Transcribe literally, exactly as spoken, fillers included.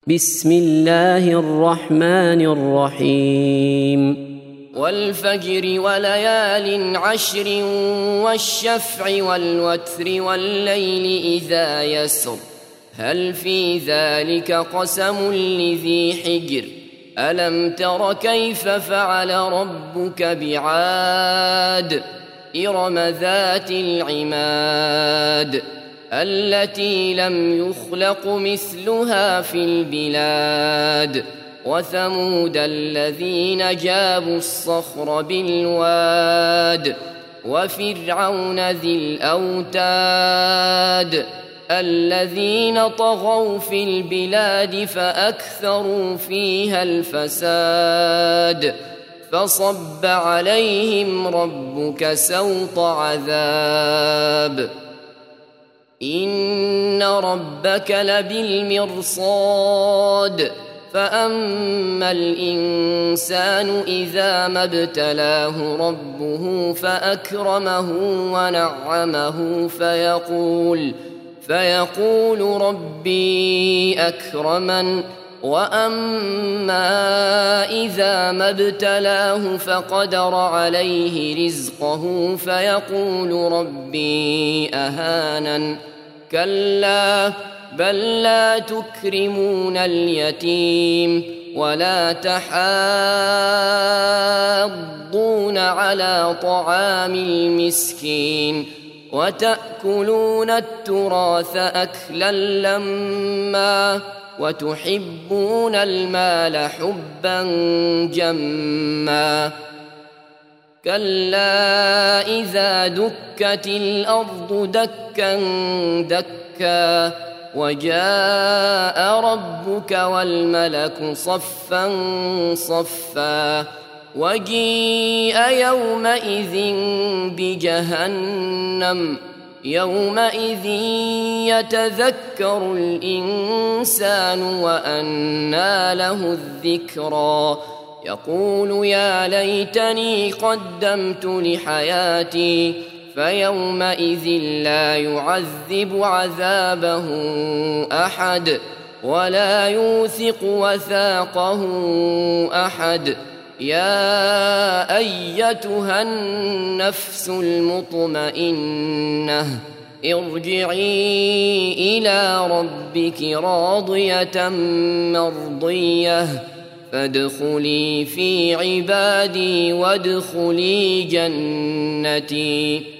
بسم الله الرحمن الرحيم والفجر وليال عشر والشفع والوتر والليل إذا يسر هل في ذلك قسم لذي حجر ألم تر كيف فعل ربك بعاد إرم ذات العماد التي لم يخلق مثلها في البلاد وثمود الذين جابوا الصخر بالواد وفرعون ذي الأوتاد الذين طغوا في البلاد فأكثروا فيها الفساد فصب عليهم ربك سوط عذاب إن ربك لبالمرصاد فأما الإنسان إذا ما ابتلاه ربه فأكرمه ونعمه فيقول فيقول ربي أكرمن وأما إذا ما ابتلاه فقدر عليه رزقه فيقول ربي أهانن كلا بل لا تكرمون اليتيم ولا تحاضون على طعام المسكين وتأكلون التراث أكلا لما وتحبون المال حبا جما كلا إذا دكت الأرض دكا دكا وجاء ربك والملك صفا صفا وجيء يومئذ بجهنم يومئذ يتذكر الإنسان وأنى له الذكرى يقول يا ليتني قدمت لحياتي فيومئذ لا يعذب عذابه أحد ولا يوثق وثاقه أحد يا أيتها النفس المطمئنة ارجعي إلى ربك راضية مرضية فادخلي في عبادي وادخلي جنتي.